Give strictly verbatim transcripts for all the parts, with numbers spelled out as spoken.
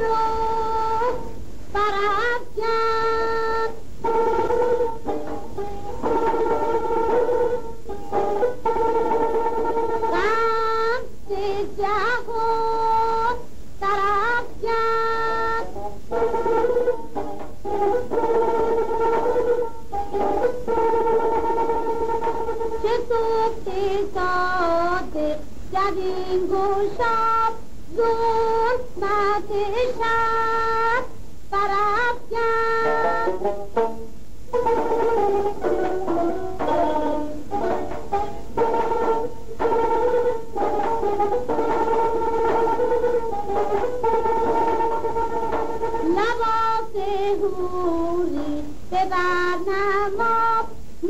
رو برافکن غم جهان برافکن چه صبح صادق جبین گشاد ظلمت شب برافکن لباس حوری ببر نما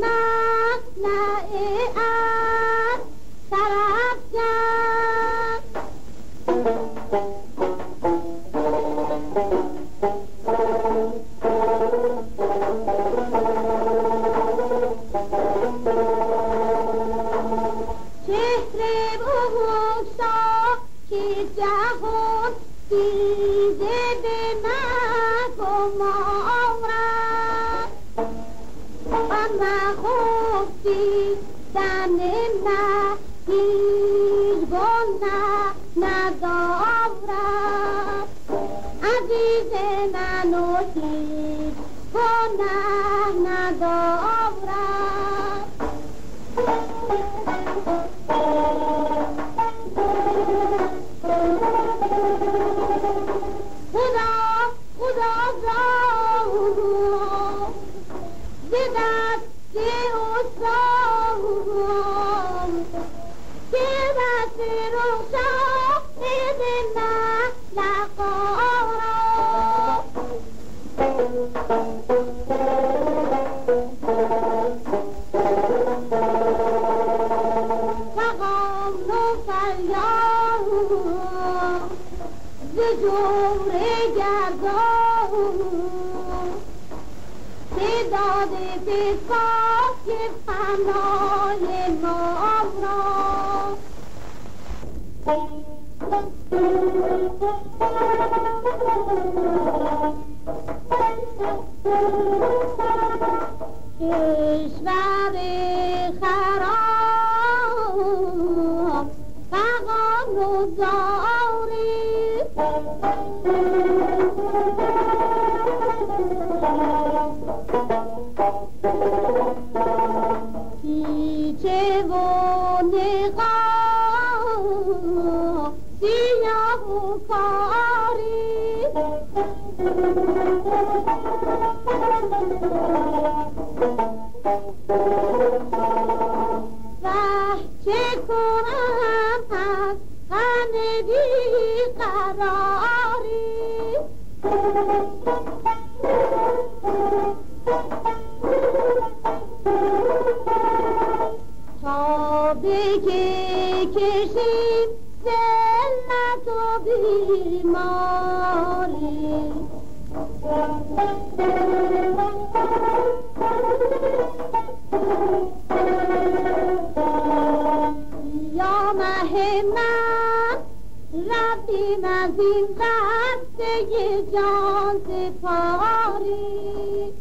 مصنع عشق برافکن چهره بگشا که جهان دیده به مگم عمرم اما خوبی دن نه هیچ گناه ندارم عزیز من و هیچ گناه ندارم خدا خدا زاو زدت که اصلاو که بس روشا بدنا لقارا فقام نو فریاد ز جور گردان صداد بساک فنای نام را کشور خراب فقام و زاری پیچه و نقاب سیاه و کاری وح چه کنم از غم بیقراری تا به که کشیم ذلت و بیماری یا مه من رفتیم از این قصه جان سپاری